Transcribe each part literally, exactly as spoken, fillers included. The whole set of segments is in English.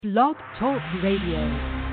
Blog Talk Radio.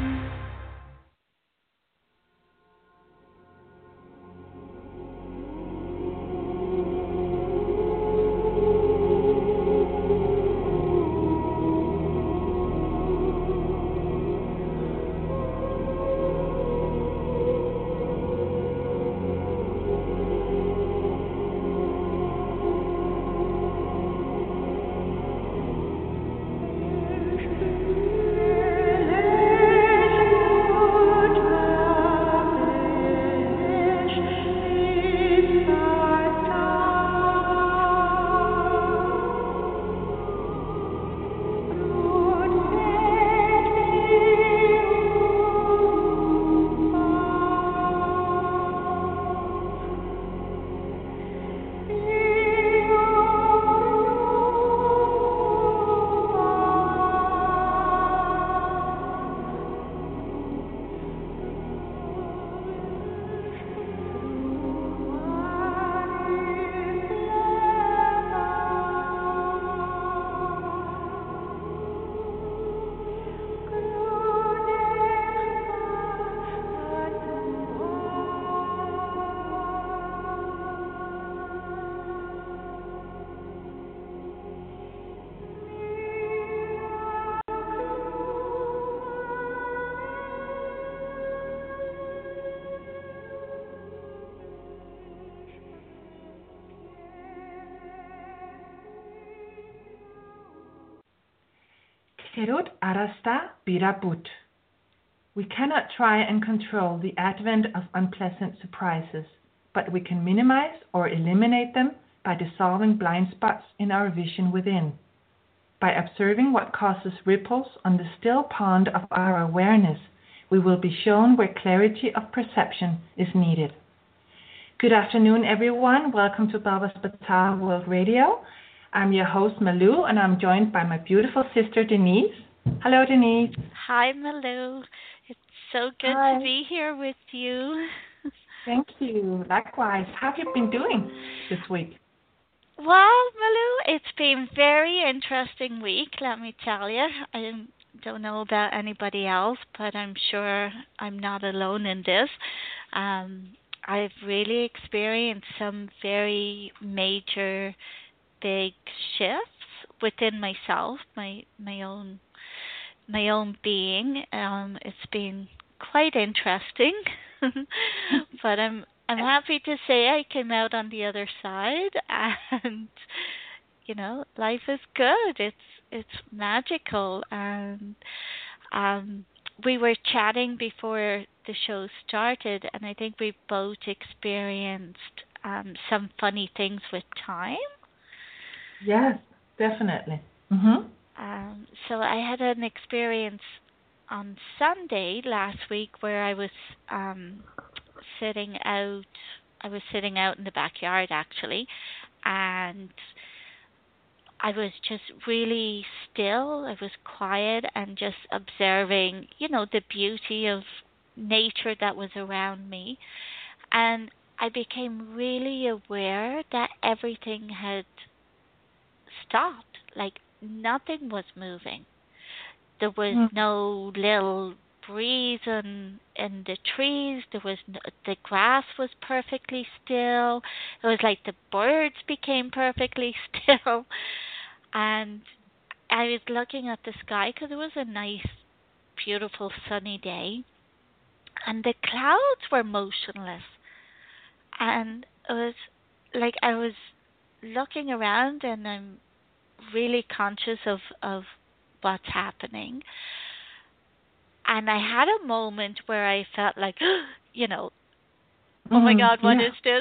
Kerut arasta birabut. We cannot try and control the advent of unpleasant surprises, but we can minimize or eliminate them by dissolving blind spots in our vision within. By observing what causes ripples on the still pond of our awareness, we will be shown where clarity of perception is needed. Good afternoon, everyone. Welcome to Baba Spatar World Radio. I'm your host, Malou, and I'm joined by my beautiful sister, Denise. Hello, Denise. Hi, Malou. It's so good Hi. to be here with you. Thank you. Likewise. How have you been doing this week? Well, Malou, it's been a very interesting week, let me tell you. I don't know about anybody else, but I'm sure I'm not alone in this. Um, I've really experienced some very major big shifts within myself, my my own my own being. Um, it's been quite interesting, but I'm I'm happy to say I came out on the other side, and you know, life is good. It's it's magical, and um, we were chatting before the show started, and I think we both experienced um, some funny things with time. Yes, definitely. Mm-hmm. Um, so I had an experience on Sunday last week where I was um, sitting out. I was sitting out in the backyard actually, and I was just really still. I was quiet and just observing, you know, the beauty of nature that was around me, and I became really aware that everything had stopped. Like nothing was moving. There was Mm. no little breeze in in the trees. There was no, the grass was perfectly still. It was like the birds became perfectly still, and I was looking at the sky because it was a nice, beautiful sunny day, and the clouds were motionless, and it was like I was looking around, and I'm really conscious of, of what's happening. And I had a moment where I felt like, you know, oh my Mm, God, what yeah. is this?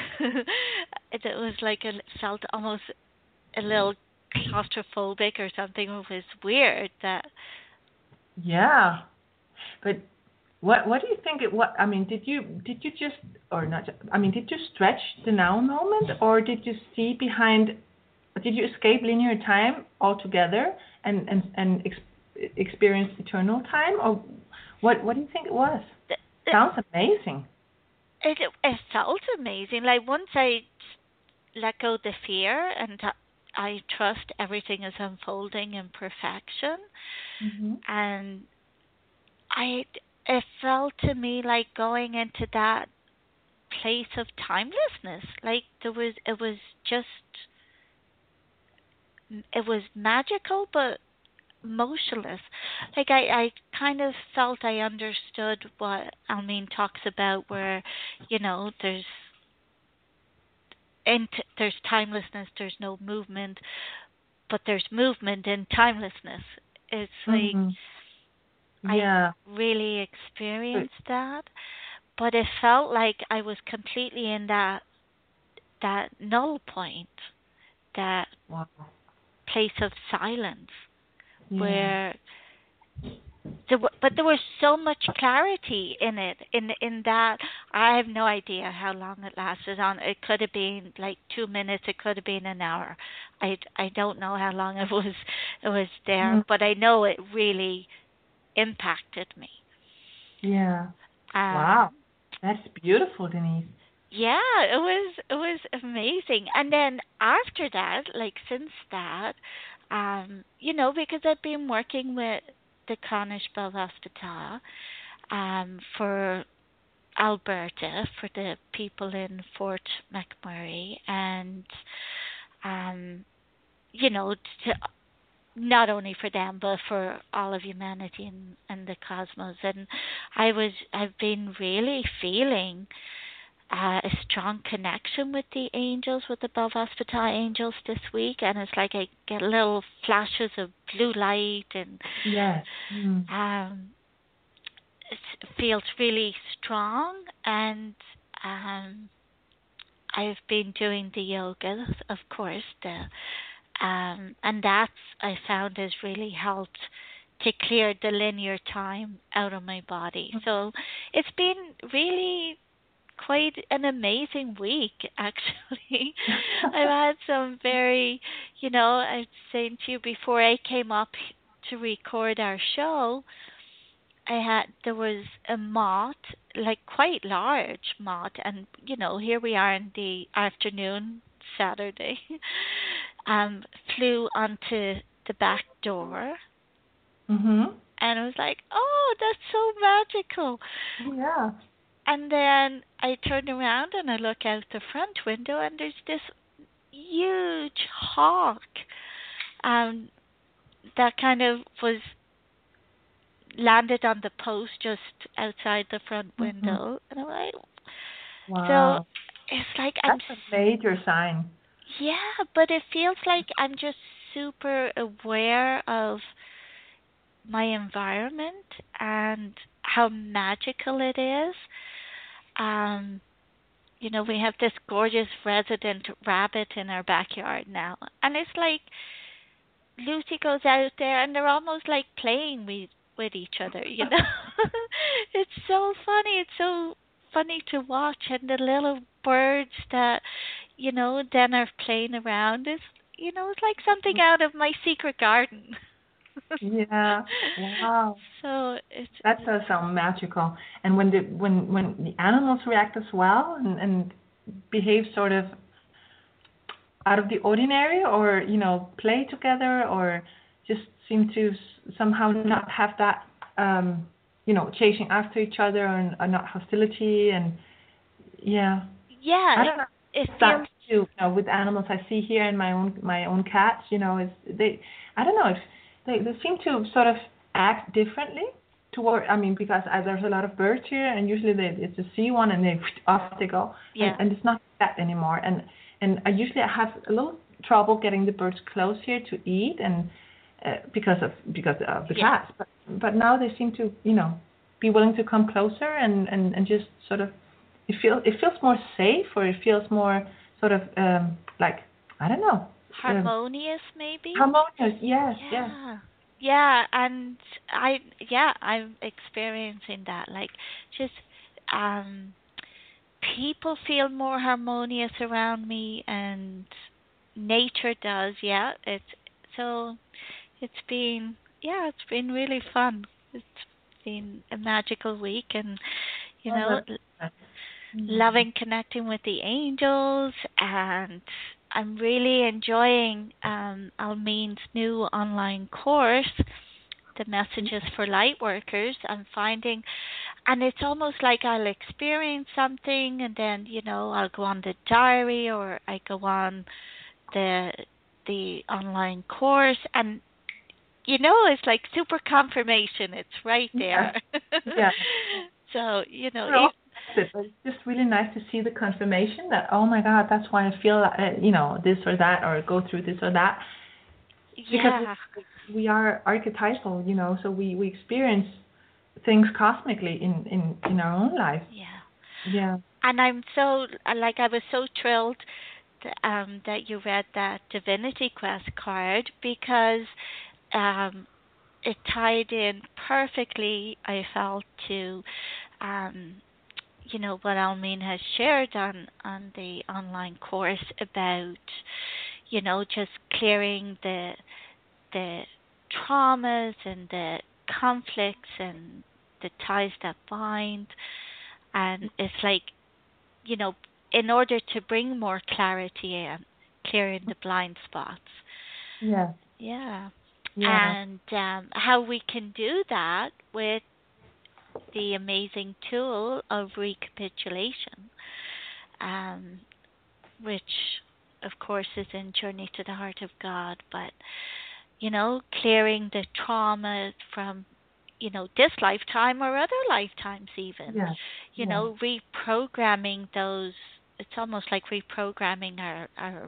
it, it was like it felt almost a little claustrophobic or something. It was weird that. Yeah. But what what do you think it what I mean, did you did you just or not ju- I mean, did you stretch the now moment, or did you see behind, did you escape linear time altogether and and and ex- experience eternal time, or what what do you think it was? It, Sounds amazing. it, it felt amazing. Like once I let go the fear and I trust everything is unfolding in perfection. Mm-hmm. And I it felt to me like going into that place of timelessness. Like there was it was just it was magical but motionless. Like I, I kind of felt I understood what Almeen talks about, where you know there's and there's timelessness, there's no movement, but there's movement in timelessness. It's like Mm-hmm. I Yeah. really experienced that, but it felt like I was completely in that that null point, that Wow. place of silence, Yeah. where there w- but there was so much clarity in it, in in that I have no idea how long it lasted on. It could have been like two minutes, it could have been an hour. I, I don't know how long it was it was there, Mm. but I know it really impacted me. Yeah. Um, Wow. That's beautiful, Denise. yeah, it was it was amazing. And then after that, like since that, um, you know, because I've been working with the Cornish Bell Hospital um, for Alberta, for the people in Fort McMurray, and um, you know, to, not only for them but for all of humanity and, and the cosmos. And I was, I've been really feeling uh, a strong connection with the angels, with the Bell Hospital angels this week, and it's like I get little flashes of blue light, and Yes. Mm. um, it feels really strong. And um, I've been doing the yoga, of course, the um, and that's I found has really helped to clear the linear time out of my body. So it's been really quite an amazing week, actually. I've had some very, you know, I was saying to you before I came up to record our show, I had there was a moth, like quite large moth, and you know here we are in the afternoon, Saturday, um, flew onto the back door, Mm-hmm. and I was like, oh, that's so magical. Yeah. And then I turned around and I look out the front window, and there's this huge hawk, um, that kind of was landed on the post just outside the front Mm-hmm. window, and I'm like, so Wow. it's like I'm, That's a major sign. yeah, but it feels like I'm just super aware of my environment and how magical it is. Um, you know, we have this gorgeous resident rabbit in our backyard now, and it's like Lucy goes out there and they're almost like playing with with each other, you know. It's so funny. It's so funny to watch, and the little birds that you know then are playing around is you know it's like something out of my secret garden. Yeah. Wow. So it's That does sound magical. And when the when when the animals react as well and, and behave sort of out of the ordinary, or you know play together, or just seem to s- somehow not have that um, you know chasing after each other, and, and not hostility, and yeah, yeah, I it, don't know. it That feels too, you know, with animals I see here in my own my own cats, you know, is they I don't know, if they they seem to sort of act differently toward. I mean, because uh, there's a lot of birds here, and usually they it's a sea one, and they off they go, and yeah, and it's not that anymore. And and I usually have a little trouble getting the birds close here to eat, and uh, because of because of the yeah, cats. But but now they seem to you know be willing to come closer, and and and just sort of it feels it feels more safe, or it feels more sort of um like I don't know, um, harmonious maybe. harmonious. Yes, yes. Yeah. Yeah, and I yeah, I'm experiencing that. Like just um people feel more harmonious around me, and nature does, yeah. It's so it's been yeah, it's been really fun. It's been a magical week, and you Oh, know, that's nice. Mm. loving connecting with the angels, and I'm really enjoying um, Almeen's new online course, The Messages for Lightworkers. I'm finding, and it's almost like I'll experience something, and then, you know, I'll go on the diary, or I go on the the online course, and you know, it's like super confirmation. It's right there. Yeah. yeah. So, you know, Well, it, it's just really nice to see the confirmation that, oh my God, that's why I feel, uh, you know, this or that, or go through this or that. Because yeah. we, we are archetypal, you know, so we, we experience things cosmically in, in, in our own life. Yeah. Yeah. And I'm so, like, I was so thrilled that, um, that you read that Divinity Quest card, because um, it tied in perfectly, I felt, to, um, you know, what Almeen has shared on, on the online course about, you know, just clearing the the traumas and the conflicts and the ties that bind. And it's like, you know, in order to bring more clarity in, clearing the blind spots. Yeah. Yeah. Yeah. And um, how we can do that with the amazing tool of recapitulation, um, which, of course, is in Journey to the Heart of God, but, you know, clearing the trauma from, you know, this lifetime or other lifetimes even, Yeah. you yeah. know, reprogramming those, it's almost like reprogramming our, our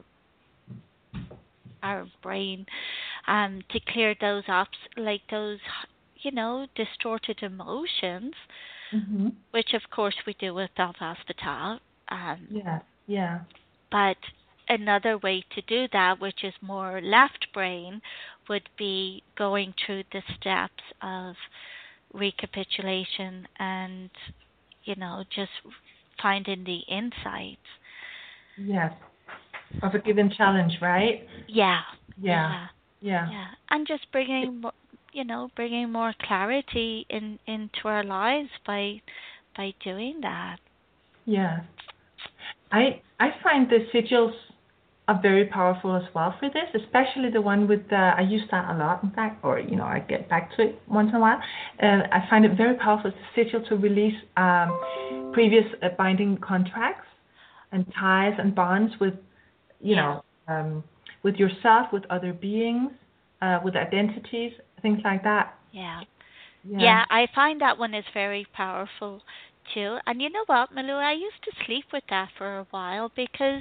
our brain, um, to clear those up, like those, you know, distorted emotions, Mm-hmm. which of course we do with Belle Hospital. Um, Yeah. Yeah. but another way to do that, which is more left brain, would be going through the steps of recapitulation and, you know, just finding the insights. Yes. Of a given challenge, right? Yeah. Yeah. Yeah. Yeah. Yeah, and just bringing, mo- you know, bringing more clarity in into our lives by by doing that. Yeah. I I find the sigils are very powerful as well for this, especially the one with the, I use that a lot, in fact, or, you know, I get back to it once in a while. And I find it very powerful, the sigil, to release um, previous uh, binding contracts and ties and bonds with, you Yeah. know, um, with yourself, with other beings, uh, with identities, things like that. Yeah. Yeah. Yeah, I find that one is very powerful too. And you know what, Malou, I used to sleep with that for a while because,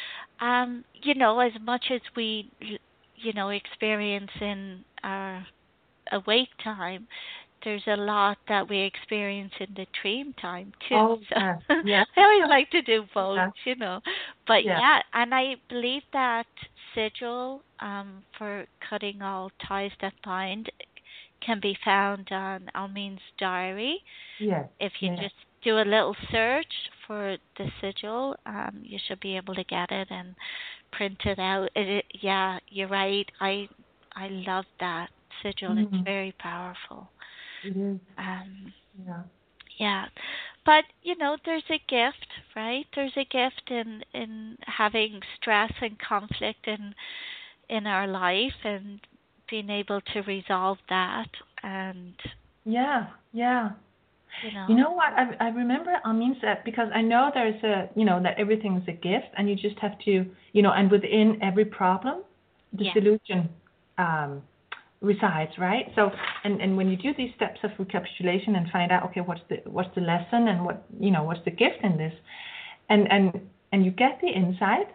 um, you know, as much as we, you know, experience in our awake time, there's a lot that we experience in the dream time too. Oh, So yeah. Yeah. I always like to do both, Yeah. you know. But Yeah. yeah, and I believe that sigil, um, for cutting all ties that bind, can be found on Almeen's diary. Yes. If you Yeah. just do a little search for the sigil, um, you should be able to get it and print it out. It, it, yeah, you're right. I I love that sigil. It's Mhm. very powerful. It is. Um, Yeah. yeah, but you know, there's a gift, right? There's a gift in in having stress and conflict in in our life and being able to resolve that, and Yeah. Yeah. you know, You know what? I I remember Amin said, because I know there's a, you know, that everything is a gift and you just have to, you know, and within every problem, the yeah, solution um, resides, right? So, and and when you do these steps of recapitulation and find out, okay, what's the what's the lesson and what, you know, what's the gift in this, and and and you get the insight.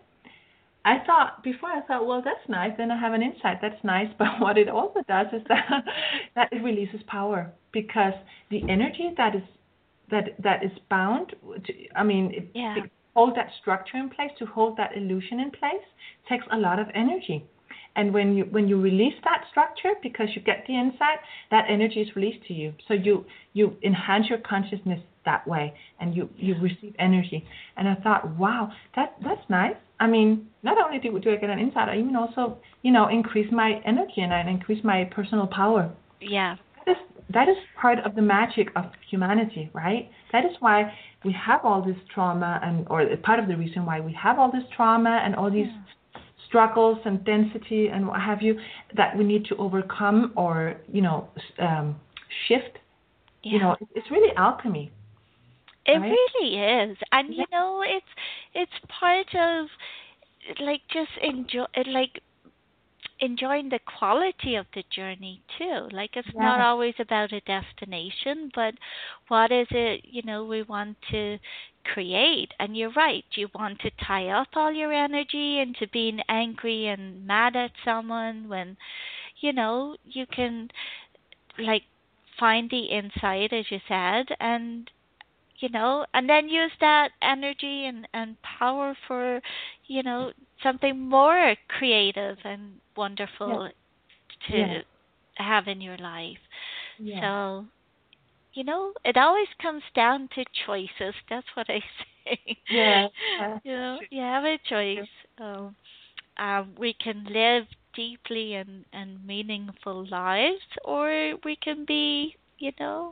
I thought before I thought, well, that's nice. Then I have an insight. That's nice. But what it also does is that that it releases power, because the energy that is that that is bound to, I mean, it, yeah, to hold that structure in place, to hold that illusion in place, takes a lot of energy. And when you when you release that structure, because you get the insight, that energy is released to you. So you you enhance your consciousness that way, and you you receive energy. And I thought, wow, that that's nice. I mean, not only do, do I get an insight, I even also, you know, increase my energy and I increase my personal power. yeah, That is, that is part of the magic of humanity, right? That is why we have all this trauma, and or part of the reason why we have all this trauma and all these yeah. struggles and density and what have you that we need to overcome or, you know, um, shift. Yeah. You know, it's really alchemy. It right? really is. And Yeah. you know, it's it's part of like just enjoy like enjoying the quality of the journey too. Like it's Yeah. not always about a destination, but what is it, you know, we want to create. And you're right, you want to tie up all your energy into being angry and mad at someone when, you know, you can like find the insight as you said and you know, and then use that energy and, and power for, you know, something more creative and wonderful to Yeah. have in your life. Yeah. So, you know, it always comes down to choices. That's what I say. Yeah. Yeah. You know, True. you have a choice. Um, um, we can live deeply and, and meaningful lives, or we can be, you know,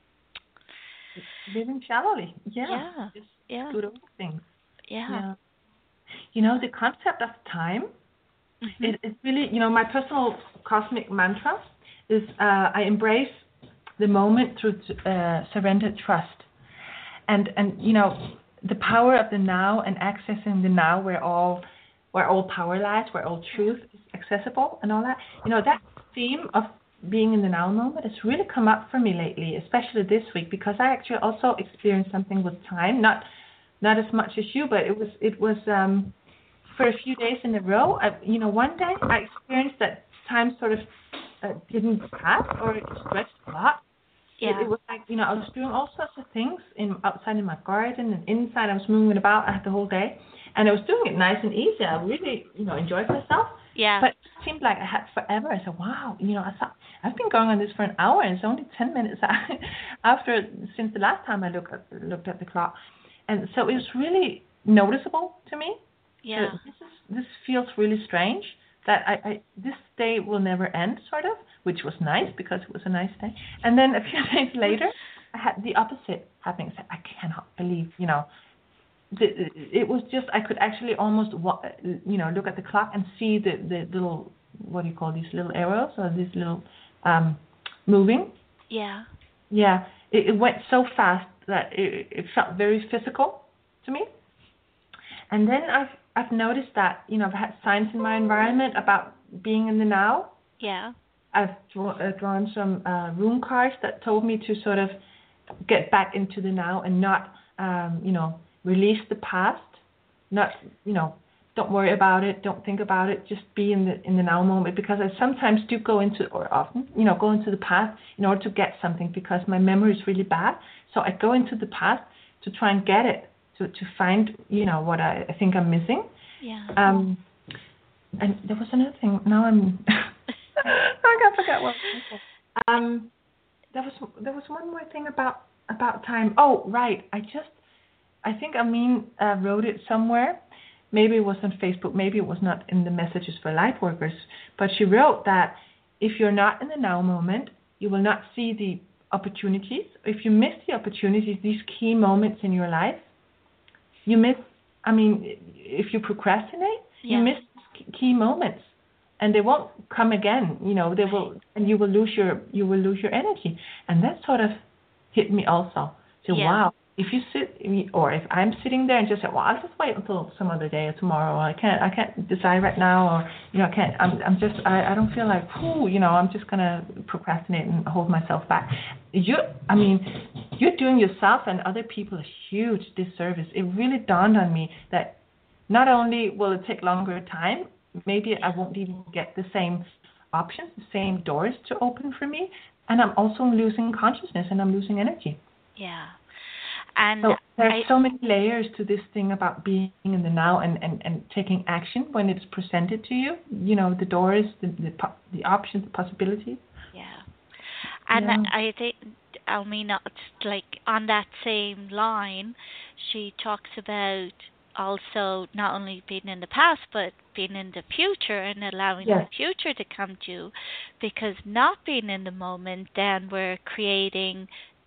Living shallowly. Yeah. yeah, Just yeah, good over things. yeah. Yeah. You know, the concept of time, Mhm. it, it's really, you know, my personal cosmic mantra is uh, I embrace the moment through uh, surrendered trust. And, and, you know, the power of the now and accessing the now where all, where all power lies, where all truth is accessible and all that. You know, that theme of being in the now moment has really come up for me lately, especially this week, because I actually also experienced something with time, not not as much as you, but it was it was um, for a few days in a row. I, you know, one day I experienced that time sort of uh, didn't pass or it stretched a lot. It, Yeah. it was like, you know, I was doing all sorts of things in outside in my garden and inside. I was moving about the whole day, and I was doing it nice and easy. I really, you know, enjoyed myself. Yeah. But it seemed like I had forever. I said, wow, you know, I thought I've been going on this for an hour, and it's only ten minutes after since the last time I looked at looked at the clock, and so it was really noticeable to me. So Yeah. this is this feels really strange that I, I this day will never end, sort of, which was nice because it was a nice day. And then a few days later, I had the opposite happening. I said, I cannot believe, you know, the, it was just I could actually almost, wa- you know, look at the clock and see the the little, what do you call these little arrows or these little um moving. Yeah. Yeah, it, it went so fast that it, it felt very physical to me. And then I've I've noticed that, you know, I've had signs in my environment about being in the now. Yeah. I've draw, uh, drawn some uh, rune cards that told me to sort of get back into the now and not, um, you know, release the past. Not, you know, don't worry about it, don't think about it, just be in the in the now moment. Because I sometimes do go into, or often, you know, go into the past in order to get something because my memory is really bad. So I go into the past to try and get it, to to find, you know, what I, I think I'm missing. Yeah. Um, and there was another thing. Now I'm I can't forget what. Um, there was there was one more thing about about time. Oh, right. I just I think Amin uh, wrote it somewhere. Maybe it was on Facebook. Maybe it was not in the messages for light workers. But she wrote that if you're not in the now moment, you will not see the opportunities. If you miss the opportunities, these key moments in your life, you miss. I mean, if you procrastinate, you Yeah. miss key moments, and they won't come again. You know, they will, and you will lose your you will lose your energy, and that sort of hit me also. So Yeah. wow, if you sit, or if I'm sitting there and just say, well, I'll just wait until some other day or tomorrow. Or I can't, I can't decide right now, or you know, I can't. I'm, I'm just, I, I don't feel like, whoo, you know, I'm just gonna procrastinate and hold myself back. You, I mean, you're doing yourself and other people a huge disservice. It really dawned on me that not only will it take longer time, maybe I won't even get the same options, the same doors to open for me, and I'm also losing consciousness and I'm losing energy. Yeah. And So there's I so many layers to this thing about being in the now and, and, and taking action when it's presented to you. You know, the doors, the the, po- the options, the possibilities. yeah. And Yeah. I think I mean it's like on that same line, she talks about also not only being in the past but being in the future and allowing the Yes. future to come to you, because not being in the moment, then we're creating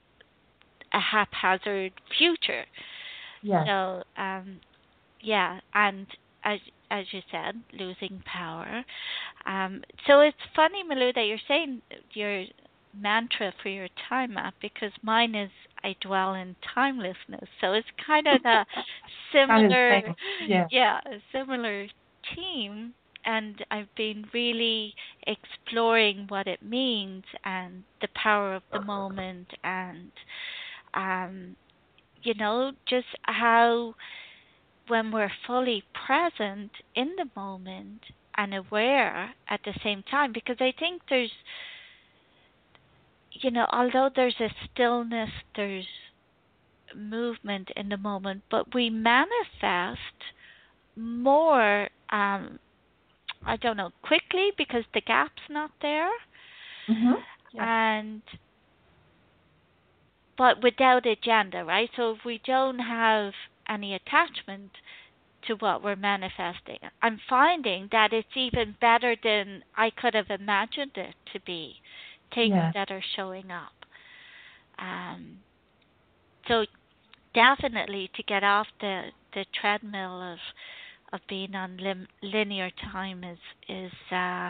a haphazard future. Yes. So, um, yeah, and as as you said, losing power. Um, so it's funny, Malou, that you're saying your mantra for your time map, because mine is I dwell in timelessness. So it's kind of a similar, yeah, yeah, a similar theme. And I've been really exploring what it means and the power of the moment, and um, you know, just how when we're fully present in the moment and aware at the same time, because I think there's, you know, although there's a stillness, there's movement in the moment, but we manifest more, um, I don't know, quickly because the gap's not there. Mm-hmm. Yeah. And but without agenda, right? So if we don't have any attachment to what we're manifesting, I'm finding that it's even better than I could have imagined it to be. Things Yeah. that are showing up. Um, so definitely to get off the, the treadmill of of being on lim- linear time is is uh,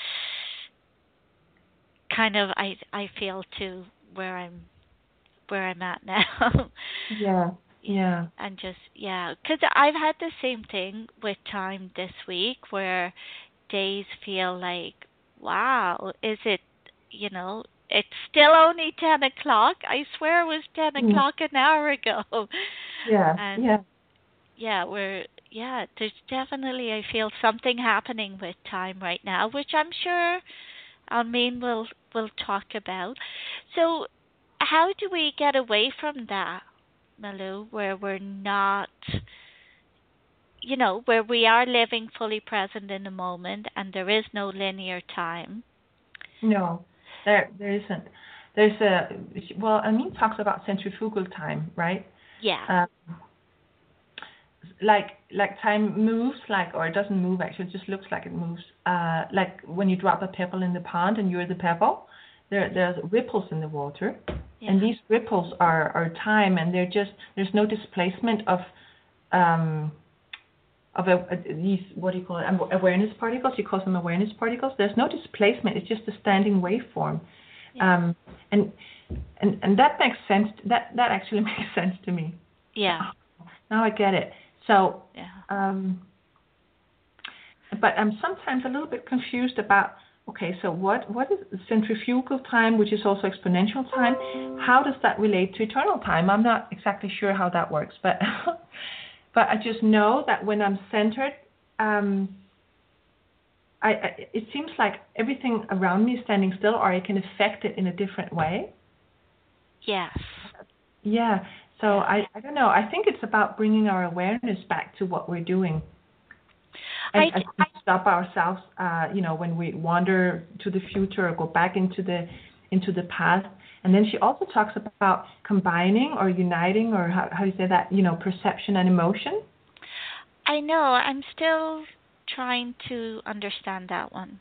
kind of I I feel to where I'm where I'm at now. Yeah. Yeah. And just, yeah, because I've had the same thing with time this week where days feel like, wow, is it, you know, it's still only ten o'clock. I swear it was ten Mm. o'clock an hour ago. Yeah. And Yeah. yeah, we're, yeah, there's definitely, I feel something happening with time right now, which I'm sure Almeen will, will talk about. So how do we get away from that, Malou, where we're not, you know, where we are living fully present in the moment and there is no linear time? No, there there isn't. There's a well, Amin talks about centrifugal time, right? Yeah. Um, like like time moves, like or it doesn't move actually, it just looks like it moves. Uh, like when you drop a pebble in the pond and you're the pebble, there there's ripples in the water, Yeah. and these ripples are are time, and they're just there's no displacement of um of a, a, these what do you call it awareness particles. You call them awareness particles. There's no displacement. It's just a standing waveform, Yeah. um, and and and that makes sense. That that actually makes sense to me. Yeah. Now I get it. So, Yeah. um, but I'm sometimes a little bit confused about. Okay, so what what is centrifugal time, which is also exponential time? How does that relate to eternal time? I'm not exactly sure how that works, but. But I just know that when I'm centered, um, I, I, it seems like everything around me is standing still, or I can affect it in a different way. Yes. Yeah. So I, I don't know. I think it's about bringing our awareness back to what we're doing, and, I, and stop ourselves. Uh, you know, when we wander to the future or go back into the into the past. And then she also talks about combining or uniting, or how, how do you say that, you know, perception and emotion. I know. I'm still trying to understand that one,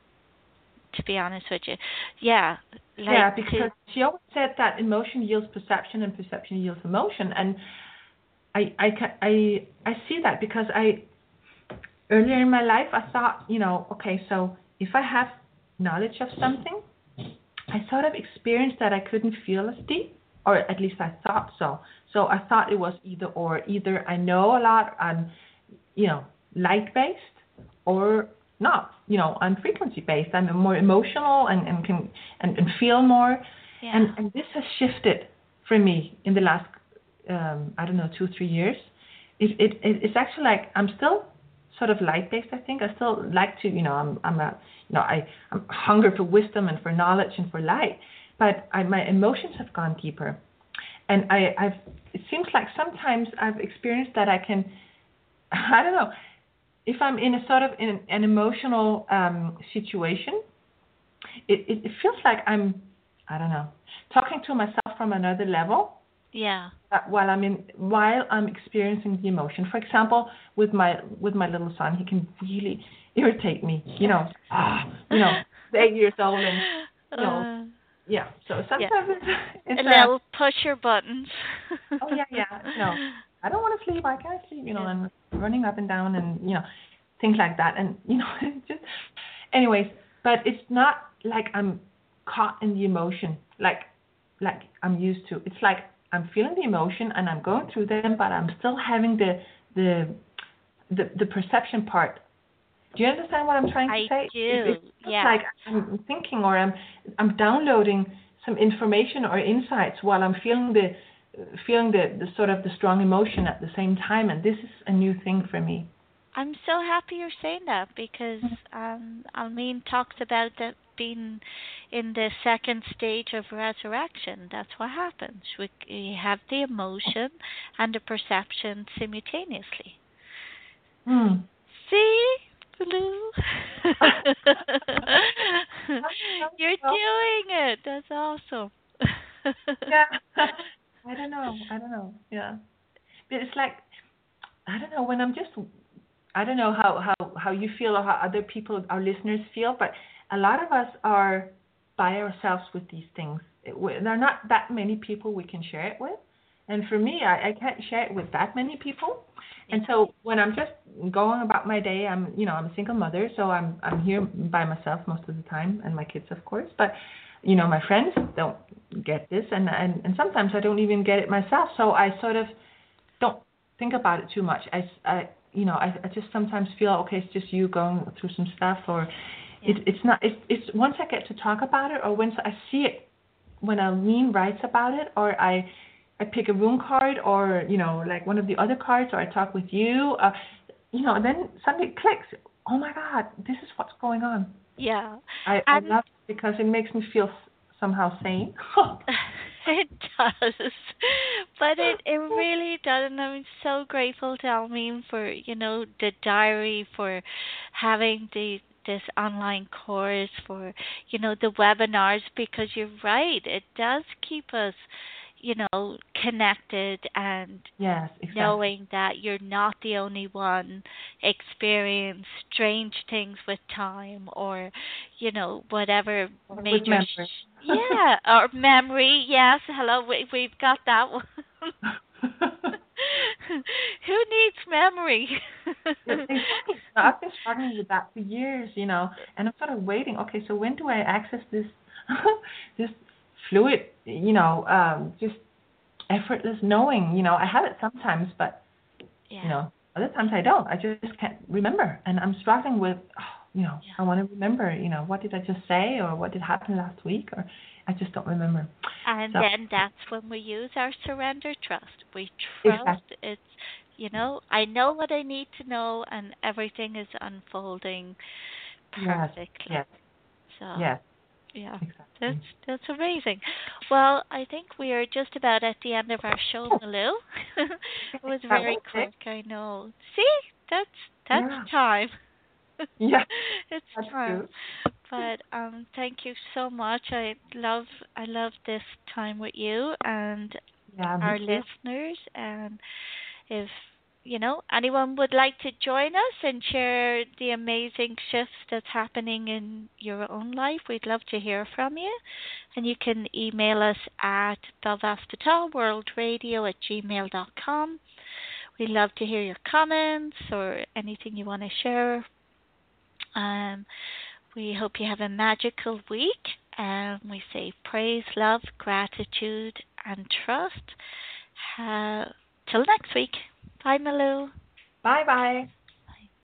to be honest with you. Yeah. Like yeah, because to, she always said that emotion yields perception and perception yields emotion. And I, I, I, I see that because I, earlier in my life, I thought, you know, okay, so if I have knowledge of something, I sort of experienced that I couldn't feel as deep, or at least I thought so. So I thought it was either or. Either I know a lot, I'm, you know, light-based, or not. You know, I'm frequency-based. I'm more emotional and, and can and, and feel more. yeah. And and this has shifted for me in the last, um, I don't know, two, three years. It, it, it it's actually like I'm still sort of light-based, I think. I still like to, you know, I'm I'm a You know, I, I'm hunger for wisdom and for knowledge and for light, but I, my emotions have gone deeper, and I, I've. It seems like sometimes I've experienced that I can, I don't know, if I'm in a sort of in an emotional um, situation, it, it it feels like I'm, I don't know, talking to myself from another level. Yeah. Uh, while I'm in, while I'm experiencing the emotion. For example, with my with my little son, he can really irritate me. You know, ah, you know, he's eight years old, and you know, uh, yeah. So sometimes yeah. it's, it's a uh, little push your buttons. oh yeah, yeah. No, I don't want to sleep. I can't sleep. You know, Yeah. and running up and down, and you know, think like that, and you know, just anyways. But it's not like I'm caught in the emotion, like like I'm used to. It's like I'm feeling the emotion and I'm going through them, but I'm still having the the the, the perception part. Do you understand what I'm trying to I say? do. It, it's just Yeah. like I'm thinking, or I'm I'm downloading some information or insights while I'm feeling the feeling the, the sort of the strong emotion at the same time, and this is a new thing for me. I'm so happy you're saying that because um, Almeen talks about that being in the second stage of resurrection. That's what happens. We, we have the emotion and the perception simultaneously. Hmm. See, Blue? You're doing it. That's awesome. Yeah. I don't know. I don't know. Yeah. But it's like, I don't know, when I'm just, I don't know how, how, how you feel or how other people, our listeners feel, but a lot of us are by ourselves with these things. It, there are not that many people we can share it with. And for me, I, I can't share it with that many people. And so when I'm just going about my day, I'm, you know, I'm a single mother, so I'm, I'm here by myself most of the time, and my kids, of course. But, you know, my friends don't get this, and, and, and sometimes I don't even get it myself. So I sort of don't think about it too much. I, I you know, I, I just sometimes feel, okay, it's just you going through some stuff, or Yeah. it, it's not, it's, it's once I get to talk about it, or once I see it, when Almeen writes about it, or I, I pick a rune card, or, you know, like one of the other cards, or I talk with you, uh, you know, and then suddenly it clicks. Oh my God, this is what's going on. Yeah. I, I And love it because it makes me feel somehow sane. it does, but it it really does, and I'm so grateful to Almeen for you know the diary, for having the this online course, for you know the webinars, because you're right, it does keep us you know connected and Yes, exactly. knowing that you're not the only one experience strange things with time, or you know whatever With major memory. sh- yeah, or memory. Yes, hello, we, we've got that one. Who needs memory? Yeah, exactly. No, I've been struggling with that for years, you know, and I'm sort of waiting. Okay, so when do I access this, this fluid, you know, um, just effortless knowing? You know, I have it sometimes, but Yeah. you know, other times I don't. I just can't remember, and I'm struggling with, oh, you know, Yeah. I want to remember, you know, what did I just say, or what did happen last week, or I just don't remember. And So then that's when we use our surrender trust. We trust exactly. it's, you know, I know what I need to know, and everything is unfolding Yes. perfectly. Yes. So, Yes. yeah, that's Exactly. that's amazing. Well, I think we are just about at the end of our show, Oh, Malou. It was that very was it. quick, I know. See, that's that's Yeah. time. Yeah. It's That's time. true. But um, thank you so much. I love I love this time with you and Yeah. Me our too. listeners. And if you know anyone would like to join us and share the amazing shifts that's happening in your own life, we'd love to hear from you. And you can email us at belvastatalworldradio at gmail dot com. We'd love to hear your comments or anything you want to share. Um, we hope you have a magical week. And we say praise, love, gratitude, and trust. Uh, till next week. Bye, Malou. Bye bye.